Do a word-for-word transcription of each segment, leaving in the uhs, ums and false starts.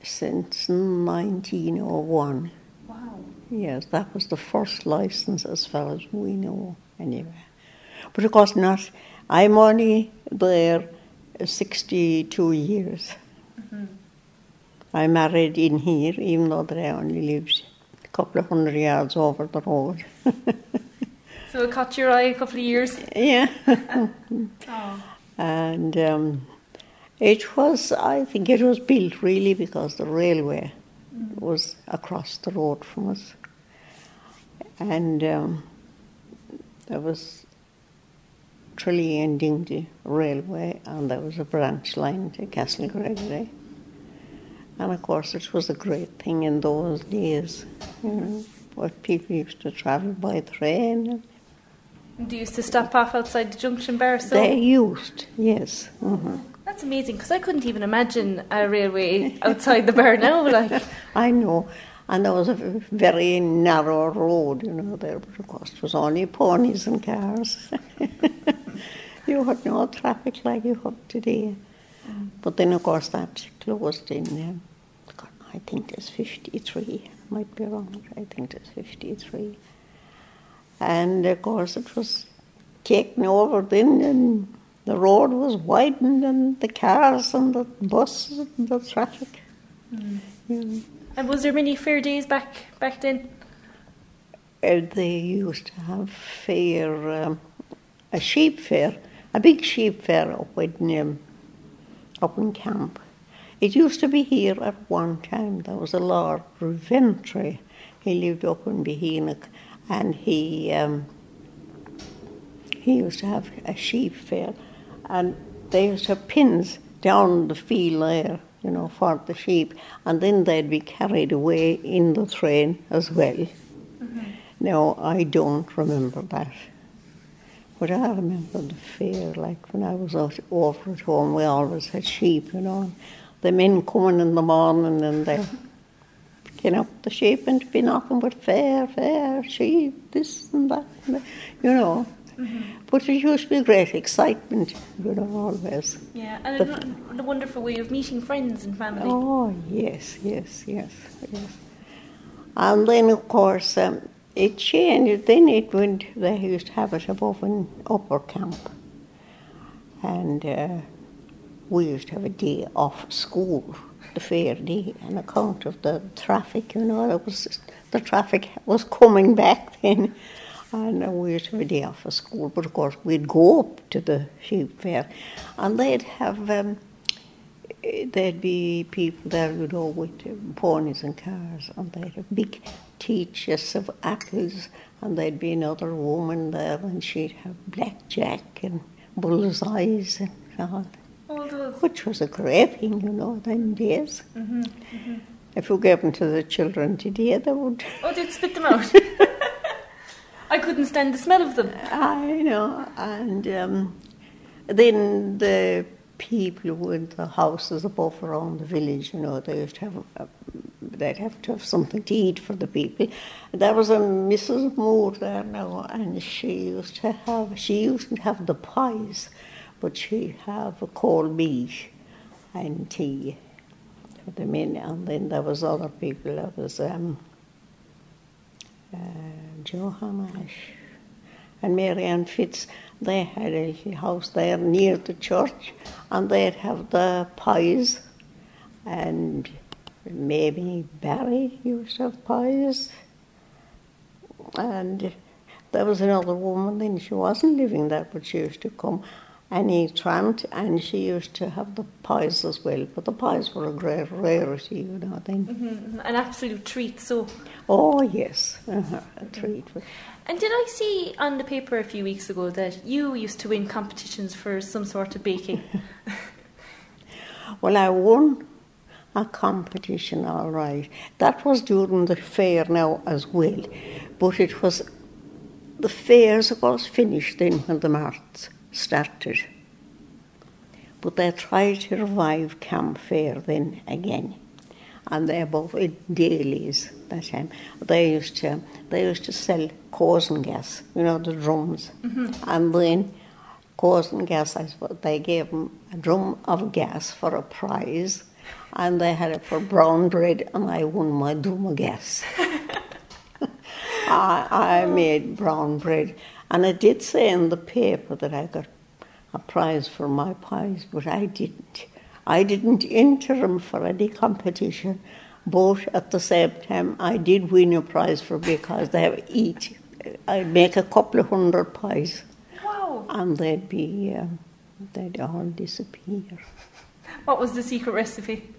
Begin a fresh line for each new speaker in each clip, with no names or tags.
since nineteen oh one.
Wow.
Yes, that was the first licence as far as we know, anyway. But of course not. I'm only there sixty-two years.
Mm-hmm.
I married in here, even though that I only lived a couple of hundred yards over the road.
So it caught your eye a couple of years?
Yeah.
Oh.
And um, it was, I think it was built really because the railway mm. was across the road from us. And um, there was Tralee and Dingley Railway, and there was a branch line to Castle Gregory. And of course it was a great thing in those days, you know, where people used to travel by train.
And they used to stop off outside the junction bar? So
they used, yes. Mm-hmm.
That's amazing, because I couldn't even imagine a railway outside the bar now. Like,
I know. And there was a very narrow road, you know, there, but of course it was only ponies and cars. You had no traffic like you have today. Mm. But then, of course, that closed in, um, God, I think it's fifty-three, might be wrong, I think it's fifty-three. And, of course, it was taken over then, and the road was widened, and the cars and the buses and the traffic.
Mm.
You know.
And was there many fair days back back then?
Uh, they used to have fair, um, a sheep fair, a big sheep fair up in, um, up in camp. It used to be here at one time. There was a Lord Reventry. He lived up in Beheanock, and he um, he used to have a sheep fair, and they used to have pins down the field there, you know, for the sheep, and then they'd be carried away in the train as well. Mm-hmm. Now, I don't remember that, but I remember the fair, like when I was out over at home, we always had sheep, you know, the men coming in the morning and they picking up the sheep and be nothing but fair, fair, sheep, this and that, and that, you know. Mm-hmm. But it used to be great excitement, you know, always.
Yeah, and the, a wonderful way of meeting friends and family.
Oh, yes, yes, yes, yes. And then, of course, um, it changed. Then it went, they used to have it above in Upper Camp. And uh, we used to have a day off school, the fair day, on account of the traffic, you know. It was, the traffic was coming back then. And we used to have a day off of school, but of course we'd go up to the sheep fair, and they'd have, um, there'd be people there, you know, with um, ponies and cars, and they'd have big teachers of apples, and there'd be another woman there, and she'd have blackjack and bullseyes and all,
all those.
Which was a great thing, you know, them days.
Mm-hmm, mm-hmm.
If you gave them to the children today, they would...
Oh, they'd spit them out. I couldn't stand the smell of them.
I know, and um, then the people with the houses above around the village, you know, they used to have, uh, they'd have to have something to eat for the people. There was a Missus Moore there now, and she used to have, she used to have the pies, but she'd have a cold meat and tea for the men, and then there was other people, there was... Um, Uh, Johanna Ash and Mary Ann Fitz, they had a little house there near the church, and they'd have the pies, and maybe Barry used to have pies, and there was another woman then, she wasn't living there, but she used to come, Annie Trant, and she used to have the pies as well, but the pies were a great rarity, you know, then.
Mm-hmm. An absolute treat, so...
Oh, yes, uh-huh, a treat.
And did I see on the paper a few weeks ago that you used to win competitions for some sort of baking?
Well, I won a competition, all right. That was during the fair now as well, but it was... The fairs, of course, finished then when the marts started. But they tried to revive Camp Fair then again. And they both in dailies that time. They used to they used to sell Cozen gas, you know, the drums. Mm-hmm. And then Cozen gas, I suppose, they gave them a drum of gas for a prize. And they had it for brown bread, and I won my Duma guess. I, I made brown bread, and it did say in the paper that I got a prize for my pies, but I didn't. I didn't enter them for any competition, but at the same time I did win a prize for because they eat. I'd make a couple of hundred pies.
Wow!
And they'd be, um, they'd all disappear.
What was the secret recipe?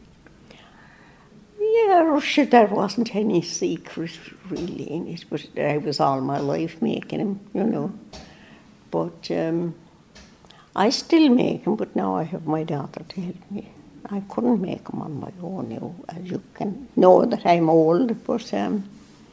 Yeah, sure, there wasn't any secret really in it, but I was all my life making them, you know. But um, I still make them, but now I have my daughter to help me. I couldn't make them on my own, you know, as you can know that I'm old, but um,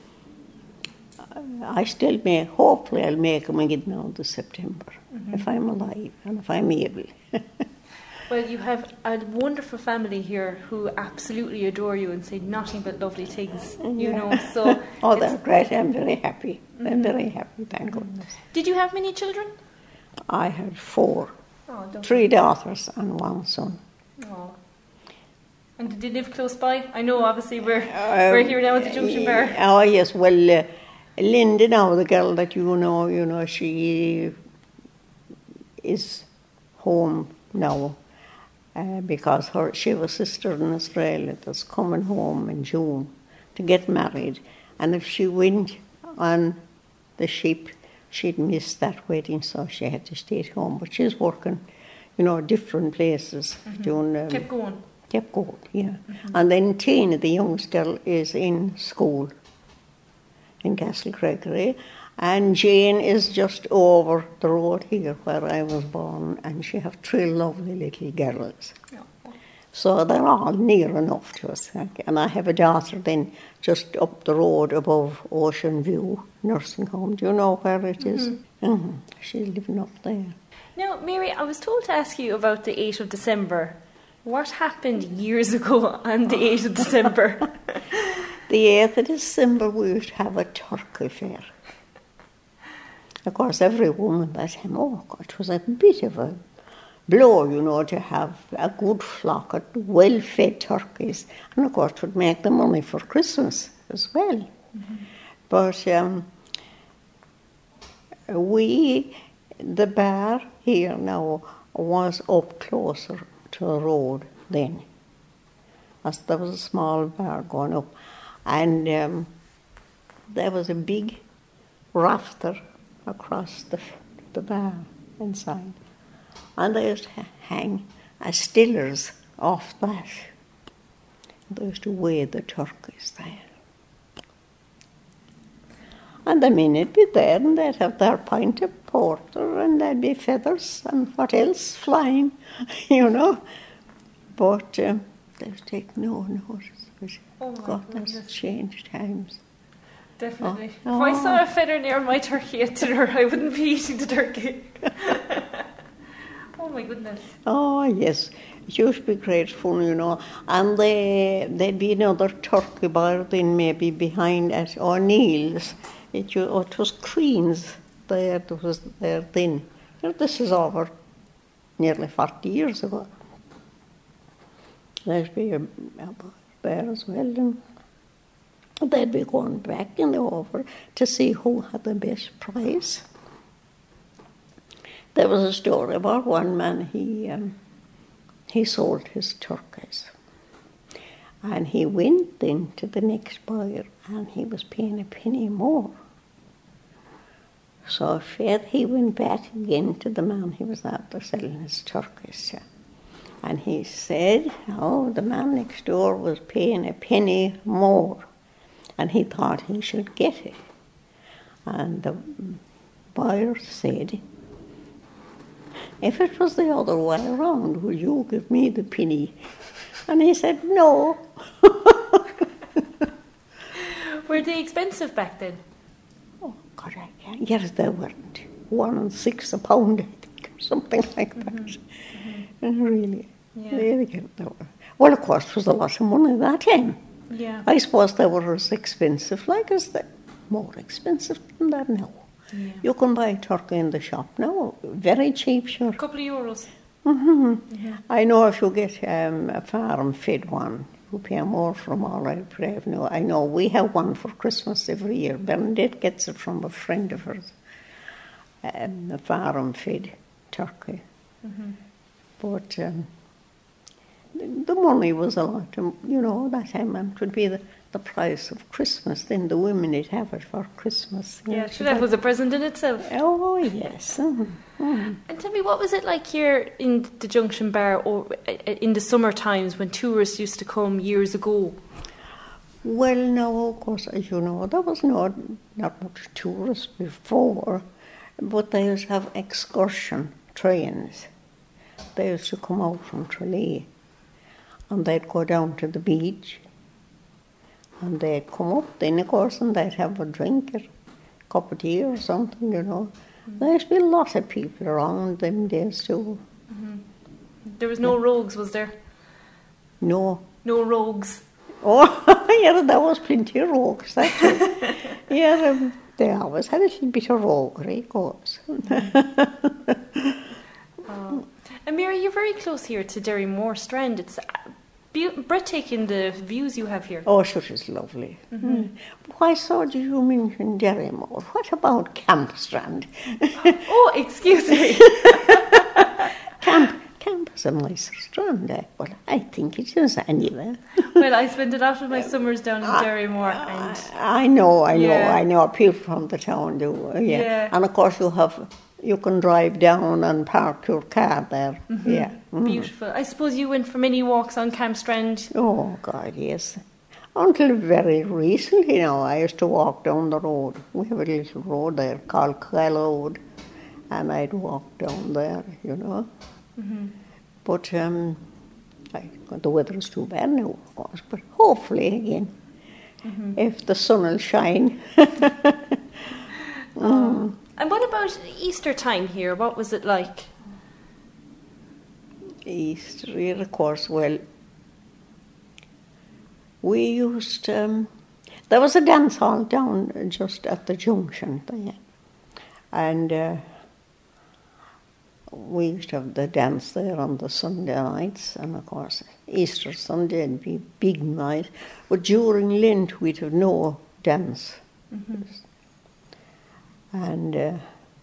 I still make, hopefully I'll make them again now this September, mm-hmm. if I'm alive and if I'm able.
Well, you have a wonderful family here who absolutely adore you and say nothing but lovely things, you
Yeah.
know. So
oh, they're great. I'm very happy. Mm-hmm. I'm very happy, thank goodness.
Did you have many children?
I had four.
Oh, don't
Three daughters and one son.
Oh. And did they live close by? I know, obviously, we're,
Um,
we're here now at the Junction Bar.
Oh, yes. Well, uh, Linda now, the girl that you know, you know, she is home now. Uh, because her, she have a sister in Australia that's coming home in June to get married. And if she went on the ship, she'd miss that wedding, so she had to stay at home. But she's working, you know, different places.
Mm-hmm.
Doing, um,
Kept going.
Kept going, yeah.
Mm-hmm.
And then Tina, the youngest girl, is in school in Castle Gregory. And Jane is just over the road here where I was born, and she have three lovely little girls.
Oh.
So they're all near enough to us. And I have a daughter then just up the road above Ocean View Nursing Home. Do you know where it is? Mm-hmm. Mm-hmm. She's living up there.
Now, Mary, I was told to ask you about the eighth of December. What happened years ago on the eighth of December?
The eighth of December we used to have a turkey fair. Of course, every woman that time, oh God, it was a bit of a blow, you know, to have a good flock of well-fed turkeys. And of course, it would make the money for Christmas as well. Mm-hmm. But um, we, the bar here now was up closer to the road then. As there was a small bar going up. And um, there was a big rafter across the, the bar inside. And they used to hang as stillers off that. They used to weigh the turkeys there. And the men would be there and they'd have their pint of porter and there'd be feathers and what else flying, you know. But um, they would take no notice. But
oh
God, that's changed times.
Definitely.
Oh.
If I saw a feather near my turkey at dinner, I wouldn't be eating the turkey. Oh my goodness.
Oh yes, it used to be great fun, you know. And they, there'd be another turkey bar then maybe behind at O'Neill's. It, oh, it was Crean's there, it was there then. You know, this is over nearly forty years ago. There'd be a, a bar there as well. And they'd be going back and over to see who had the best price. There was a story about one man, he um, he sold his turkeys. And he went then to the next buyer and he was paying a penny more. So faith, he went back again to the man he was after selling his turkeys to. And he said, oh, the man next door was paying a penny more. And he thought he should get it. And the buyer said, if it was the other way around, will you give me the penny? And he said, no.
Were they expensive back then?
Oh, God, I can't. Yes, they weren't. One and six a pound, I think, or something like that. Mm-hmm. Mm-hmm. And really,
yeah.
really good. They were. Well, of course, it was a lot of money that time.
Yeah.
I suppose they were as expensive, like as the more expensive than that now.
Yeah.
You can buy turkey in the shop now, very cheap, sure.
A couple of euros.
Mm-hmm. Mm-hmm. I know if you get um, a farm-fed one, you pay more for them all right, but I have no, I know we have one for Christmas every year. Bernadette gets it from a friend of hers, um, a farm-fed turkey. Mm-hmm. But um, the, the money was a lot, you know, that time, and it would be the, the price of Christmas. Then the women would have it for Christmas.
Yeah,
know,
so that was a present in itself.
Oh, yes. Mm-hmm. Mm-hmm.
And tell me, what was it like here in the Junction Bar, or in the summer times when tourists used to come years ago?
Well, now, of course, as you know, there was not, not much tourists before, but they used to have excursion trains. They used to come out from Tralee, and they'd go down to the beach, and they'd come up then, of course, and they'd have a drink, or a cup of tea or something, you know. Mm-hmm. There used to be a lot of people around them days too.
Mm-hmm. There was no yeah. rogues, was there?
No.
No rogues?
Oh, yeah, there was plenty of rogues, actually. Yeah, um, they always had a little bit of roguery, of course.
Oh. And Mary, you're very close here to Derrymore Strand. It's be- breathtaking, the views you have here.
Oh, sure, it's lovely. Mm-hmm. Mm. Why so do you mention Derrymore? What about Camp Strand?
Oh, excuse me.
Camp Camp is a nicer strand, eh? Well, I think it is anyway.
Well, I spend a lot of my summers down in Derrymore. And
I know, I know,
yeah.
I know. People from the town do, yeah.
yeah.
And of course you have... You can drive down and park your car there.
Mm-hmm.
Yeah. Mm.
Beautiful. I suppose you went for many walks on Camp Strand.
Oh, God, yes. Until very recently now, I used to walk down the road. We have a little road there called Kyle Road, and I'd walk down there, you know. Mm-hmm. But um, I, the weather is too bad now, of course, but hopefully again, mm-hmm. if the sun will shine.
mm. And what about Easter time here? What was it like?
Easter, yeah, of course, well, we used, um, there was a dance hall down just at the junction there. And uh, we used to have the dance there on the Sunday nights. And of course, Easter Sunday would be a big night. But during Lent, we'd have no dance. Mm-hmm. And uh,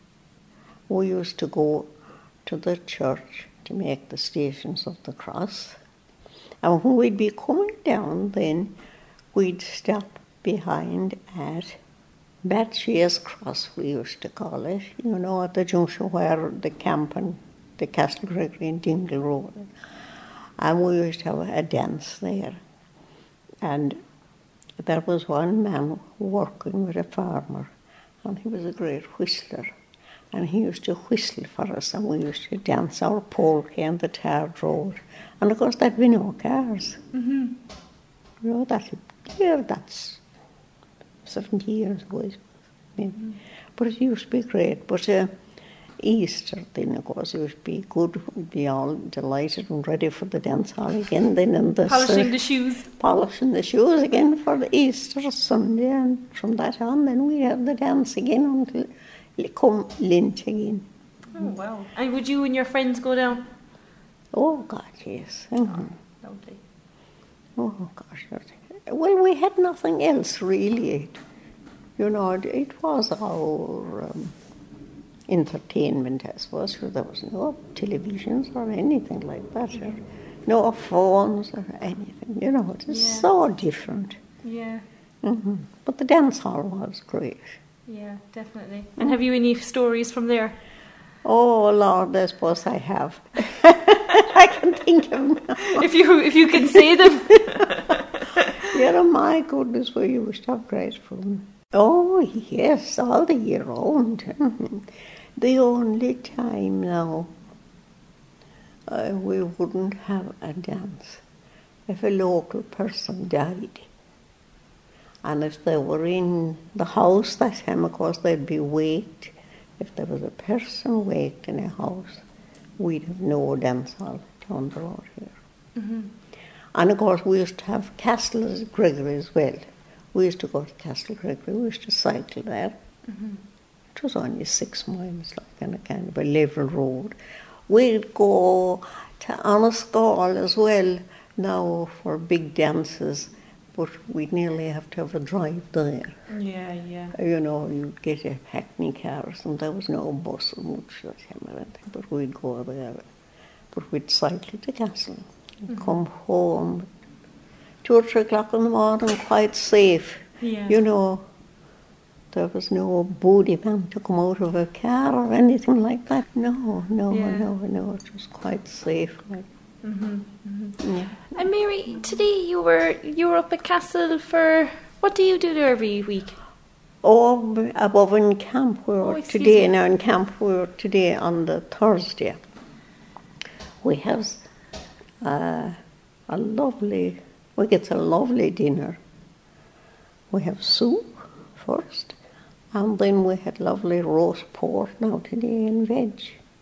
we used to go to the church to make the Stations of the Cross. And when we'd be coming down, then we'd stop behind at Batshea's Cross, we used to call it, you know, at the junction where the camp and the Castle Gregory and Dingle Road. And we used to have a dance there. And there was one man working with a farmer, and he was a great whistler. And he used to whistle for us, and we used to dance our polka on the tarred road. And of course, there'd be no cars. Mm-hmm. You know, that, yeah, that's seventy years ago, I suppose. Mm-hmm. But it used to be great. But uh, Easter, then, of course, it used to be good. We'd be all delighted and ready for the dance hall again. Then in the
polishing
uh,
the shoes.
Polishing the shoes again for the Easter Sunday. And from that on, then we have the dance again until come Lent again.
Oh, wow. And would you and your friends go down?
Oh, God, yes. Mm-hmm.
Lovely.
Oh, gosh. Well, we had nothing else, really. You know, it, it was our um, entertainment, I suppose. There was no televisions or anything like that. Or no phones or anything. You know, it was yeah. so different.
Yeah.
Mm-hmm. But the dance hall was great.
Yeah, definitely. And have you any stories from there?
Oh, Lord, I suppose I have. I can think of them now.
If you, if you can say them.
Yeah, my goodness, we used to have great fun. Oh, yes, all the year round. The only time now uh, we wouldn't have a dance if a local person died. And if they were in the house that time, of course, they'd be waked. If there was a person waked in a house, we'd have no dance hall down the road here. Mm-hmm. And of course, we used to have Castle Gregory as well. We used to go to Castle Gregory. We used to cycle there. Mm-hmm. It was only six miles, like on a kind of a level road. we'd go to Annascaul as well now for big dances, but we'd nearly have to have a drive there.
Yeah, yeah.
You know, you'd get a hackney car or something. There was no bus or much that time or anything, but we'd go there. But we'd cycle to Castle and
Mm-hmm.
come home two or three o'clock in the morning, quite safe.
Yeah.
You know, there was no booty man to come out of a car or anything like that. No, no,
Yeah.
no, no. It was quite safe. Like,
Mm-hmm. Mm-hmm.
yeah.
And Mary, today you were you were up at Castle for, what do you do there every week?
Oh, above in camp we
Oh,
were
excuse
today.
me.
Now in camp we were today on the Thursday. We have uh, a lovely, we get a lovely dinner. We have soup first, and then we had lovely roast pork now today and veg.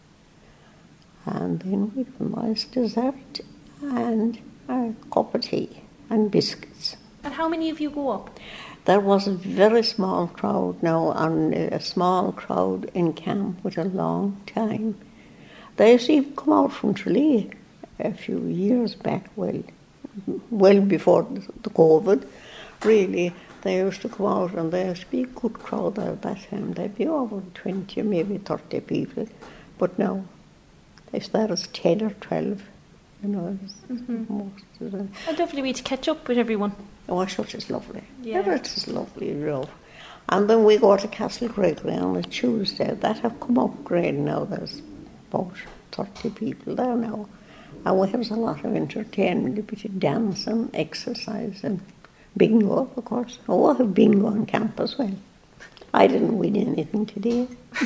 And then we have a nice dessert and a cup of tea and biscuits.
And how many of you go up?
There was a very small crowd now, and a small crowd in camp with a long time. They used to even come out from Tralee a few years back, well, well before the COVID, really. They used to come out, and there used to be a good crowd there at that time. There'd be over twenty, maybe thirty people. But now, if there is ten or twelve, you know, it's
Mm-hmm.
most of them.
A lovely way to catch up with everyone.
Oh, sure, it's lovely.
Yeah.
Yeah, it is lovely, you know. And then we go to Castle Gregory on a Tuesday. That have come up great now. There's about thirty people there now. And we have a lot of entertainment, a bit of dance and exercise and bingo, of course. Oh, I have bingo on camp as well. I didn't win anything today.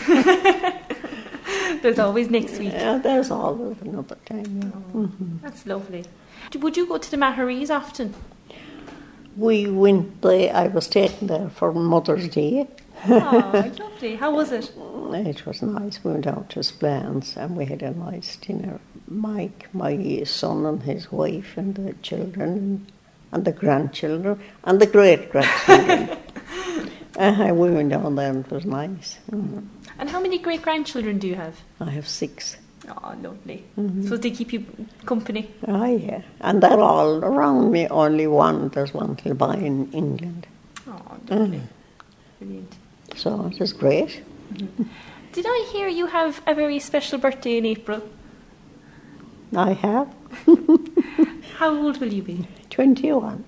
There's always next week.
Yeah, there's always another time, yeah.
Oh,
Mhm.
that's lovely. Would you go to the Maharees often?
We went there, I was taken there for Mother's Day.
Oh, lovely. How was it?
It was nice. We went out to Splans and we had a nice dinner. Mike, my son and his wife and the children and the grandchildren and the great-grandchildren. uh, we went down there and it was nice. Mm.
And how many great-grandchildren do you have?
I have six.
Oh, lovely.
Mhm.
So they keep you company?
Oh, yeah. And they're all around me. Only one, there's one till by in England.
Oh, lovely.
Mm.
Brilliant.
So it is great.
Did I hear you have a very special birthday in April?
I have
How old will you be?
twenty-one.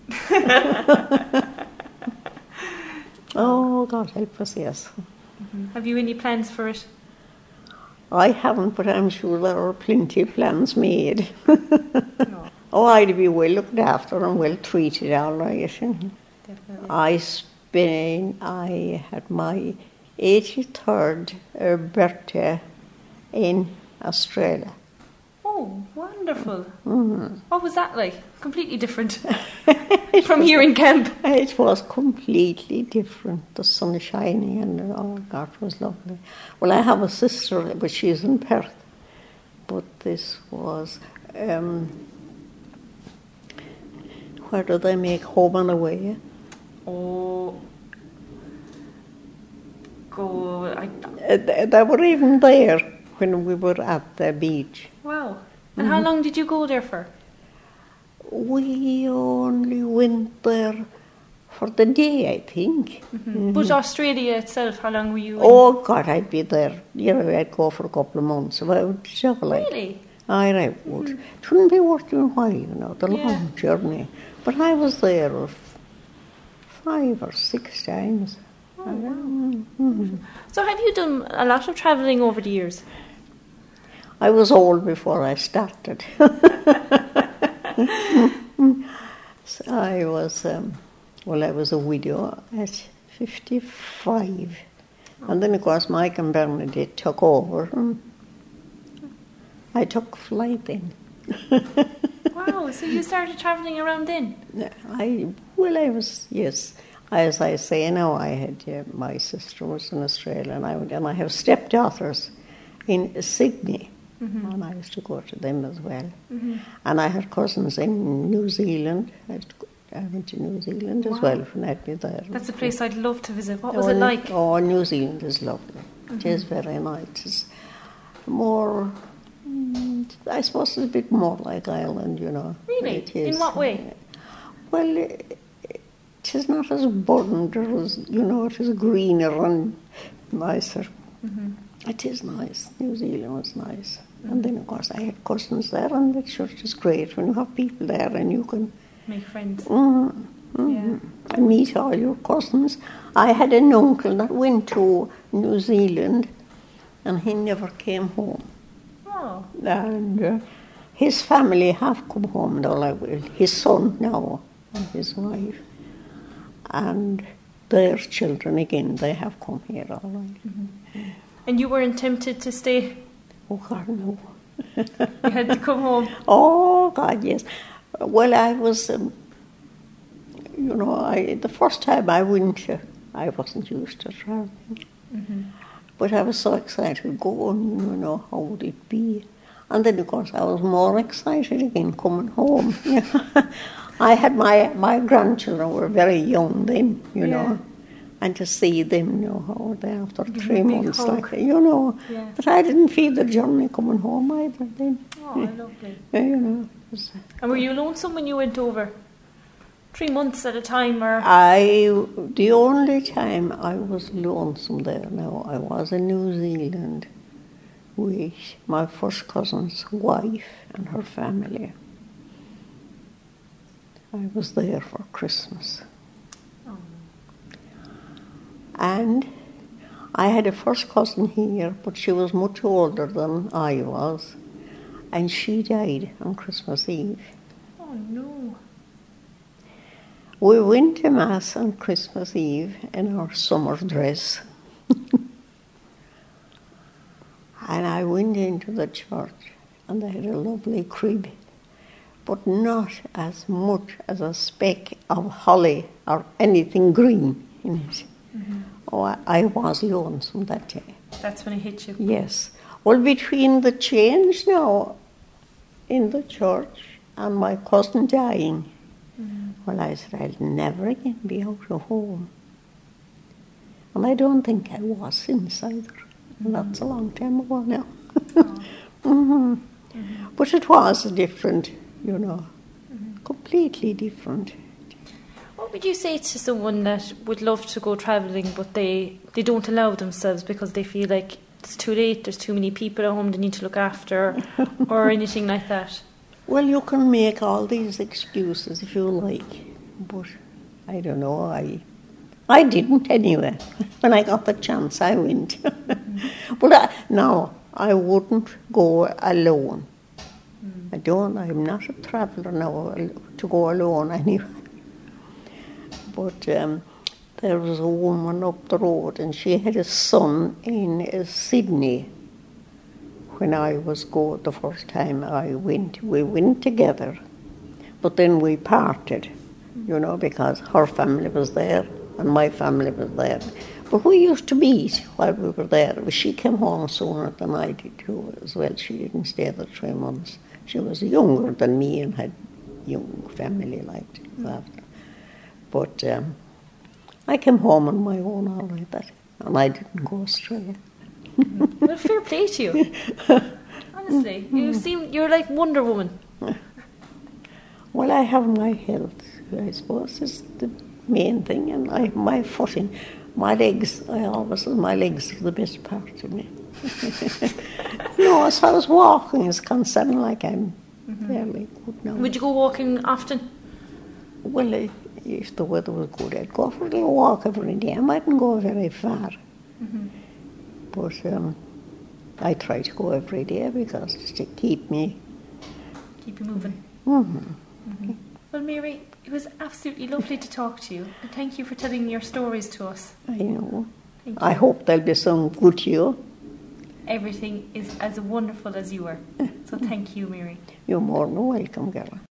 Oh, God help us, yes.
Have you any plans for it?
I haven't, but I'm sure there are plenty of plans made.
No,
Oh, I'd be well looked after and well treated, all right.
definitely.
I spent, I had my eighty-third uh, birthday in Australia.
Oh, wonderful.
Mm.
What was that like? Completely different from here in camp.
It was completely different. The sun shining and oh God, it was lovely. Well, I have a sister, but she's in Perth. But this was, um, where do they make home and away?
Oh, go. I,
Uh, they they were even there when we were at the beach.
wow. And how long did you go there for?
We only went there for the day, I think.
Mm-hmm. But Australia itself, how long were you in?
Oh God, I'd be there. You know, I'd go for a couple of months. I would travel like.
Really?
I, I would. It wouldn't be worth your while, you know, the
Yeah.
long journey. But I was there f- five or six times.
Oh, wow.
Mhm.
So have you done a lot of travelling over the years?
I was old before I started. So I was, um, well, I was a widow at fifty-five. And then, of course, Mike and Bernadette took over. And I took flight then.
Wow, so you started travelling around then?
I, well, I was, yes. As I say now, I had, uh, my sister was in Australia, and I, went, and I have stepdaughters in Sydney.
Mm-hmm.
And I used to go to them as well.
Mm-hmm.
And I had cousins in New Zealand. I, had to go, I went to New Zealand
Wow.
as well when I'd be there.
That's a place I'd love to visit. What was
oh,
it like?
Oh, New Zealand is lovely.
Mm-hmm.
It is very nice. It's more Mm, I suppose it's a bit more like Ireland, you know.
Really?
It is.
In what way?
Well, it is not as burdened or as, you know, it is greener and nicer.
Mm-hmm.
It is nice. New Zealand was nice. Mm-hmm. And then, of course, I had cousins there, and the church is great when you have people there and you can...
Make friends.
Mm, mm,
Yeah.
And meet all your cousins. I had an uncle that went to New Zealand, and he never came home.
Oh.
And uh, his family have come home now, like his son now and his wife, and their children again, they have come here all right.
Mm-hmm. And you weren't tempted to stay?
Oh God, no.
You had to come home?
Oh God, yes. Well, I was, um, you know, I, the first time I went, uh, I wasn't used to traveling.
Mm-hmm.
But I was so excited going, you know, how would it be? And then, of course, I was more excited again coming home. I had my, my grandchildren were very young then, you
Yeah.
know, and to see them, you know, how they after
Give
three
them a big
months,
hug.
like, you know.
Yeah.
But I didn't feel the journey coming home either then.
Oh, lovely.
Yeah, you know. It was,
And were you lonesome when you went over? Three months at a time, or?
I, the only time I was lonesome there now, I was in New Zealand with my first cousin's wife and her family. I was there for Christmas.
Oh.
And I had a first cousin here, but she was much older than I was, and she died on Christmas Eve.
Oh, no.
We went to Mass on Christmas Eve in our summer dress. And I went into the church, and they had a lovely crib, but not as much as a speck of holly or anything green in it.
Mm-hmm.
Oh, I, I was lonesome that day.
That's when it hit you?
Yes. Well, between the change now in the church and my cousin dying,
Mm-hmm.
well, I said, I'll never again be out of home. And I don't think I was since either. Mm-hmm. That's a long time ago now.
Oh.
mm-hmm.
Mm-hmm.
But it was different, you know,
Mm-hmm.
completely different.
What would you say to someone that would love to go travelling, but they, they don't allow themselves because they feel like it's too late, there's too many people at home they need to look after, or anything like that?
Well, you can make all these excuses if you like, but I don't know, I I didn't anyway. When I got the chance, I went. Mm-hmm. But I, no, I wouldn't go alone. Mm. I don't, I'm not a traveller now to go alone anyway. But um, there was a woman up the road, and she had a son in uh, Sydney. When I was go the first time I went, we went together, but then we parted, you know, because her family was there and my family was there. But we used to meet while we were there. She came home sooner than I did too as well. She didn't stay the three months. She was younger than me and had young family like that. But um, I came home on my own all right, that, and I didn't go astray.
Well, fair play to you. Honestly, you seem you're like Wonder Woman.
Well, I have my health, I suppose, is the main thing, and I have my footing. My legs, I always say my legs are the best part of me. No, as far as walking is concerned, like I'm mm-hmm. fairly good now.
Would you go walking often?
Well, if the weather was good, I'd go for a little walk every day. I mightn't go very far. Mm-hmm. But um, I try to go every day because it's to keep me...
Keep you moving.
Mm-hmm.
Mm-hmm. Well, Mary, it was absolutely lovely to talk to you. And thank you for telling your stories to us.
I know.
Thank you.
I hope they'll be some good to you.
Everything is as wonderful as you are. So thank you, Mary.
You're more than welcome, girl.